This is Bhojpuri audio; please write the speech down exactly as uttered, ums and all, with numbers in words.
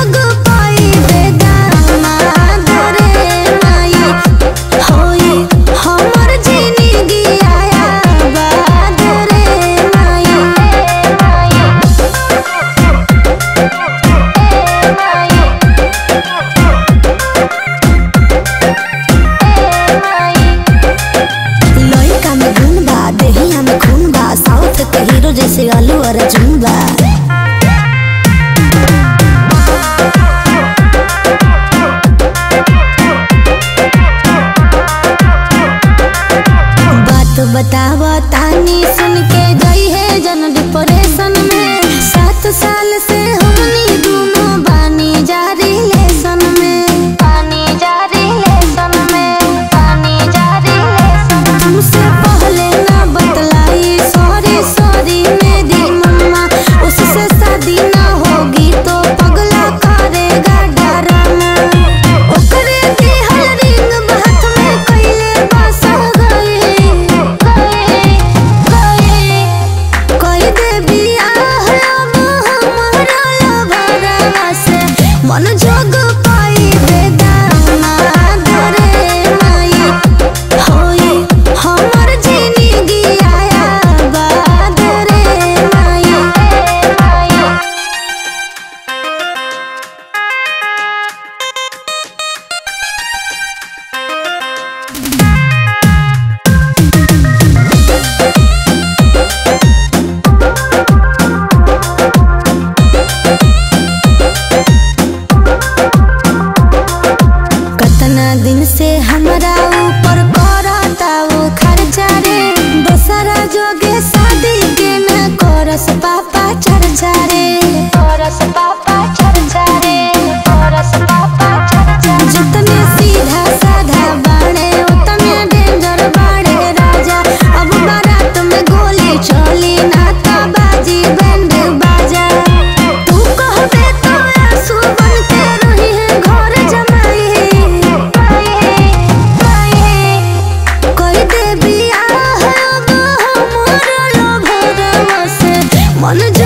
जोग पाई बेदामा दरे माई होई हमर जिंदगी आया बाद रे माई लइका में गुण बा देहिया में खून बा साउथ के हीरो जैसे अल्लू अर्जुन बा बतावा तानी सुन के गई है जन डिप्रेशन में सात साल से हमनी दोनों बानी जारी लेसन में पानी जारी लेसन में पानी जारी लेसन तुमसे पहले ना बतलाई सॉरी सॉरी मेरी मम्मा उससे शादी ना होगी तो पगला करेगा डराना ओकरे दिहल रिंग हाथ में कइले बस गई मन जोग पाई बेदामा दरे माई होई हमर जिंदगी आया बाद रे माई दिन से हमरा ऊपर करता वो खर्चा रे दोसरा जोगे शादी के न करस पापा चर्चा रे करस पापा चर्चा रे करस पापा चर्चा जितने सीधा साधा बाड़े उतने डेंजर बाड़े राजा अब बारात में गोली चली ना तो बाजी बैंड बाजा तू कहबे तो आंसू बन के रही है घर जमाई मन